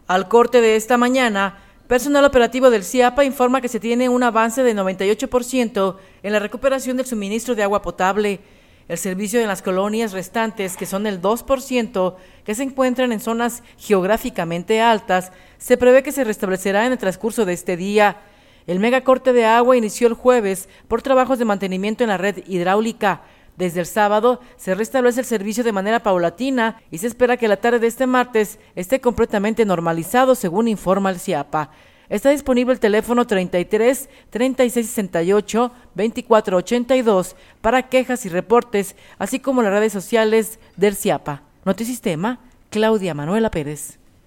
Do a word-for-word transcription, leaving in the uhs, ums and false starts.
Al corte de esta mañana, personal operativo del CIAPA informa que se tiene un avance de noventa y ocho por ciento en la recuperación del suministro de agua potable. El servicio en las colonias restantes, que son el dos por ciento, que se encuentran en zonas geográficamente altas, se prevé que se restablecerá en el transcurso de este día. El megacorte de agua inició el jueves por trabajos de mantenimiento en la red hidráulica. Desde el sábado se restablece el servicio de manera paulatina y se espera que la tarde de este martes esté completamente normalizado, según informa el CIAPA. Está disponible el teléfono treinta y tres, treinta y seis sesenta y ocho, veinticuatro ochenta y dos para quejas y reportes, así como las redes sociales del CIAPA. Notisistema, Claudia Manuela Pérez.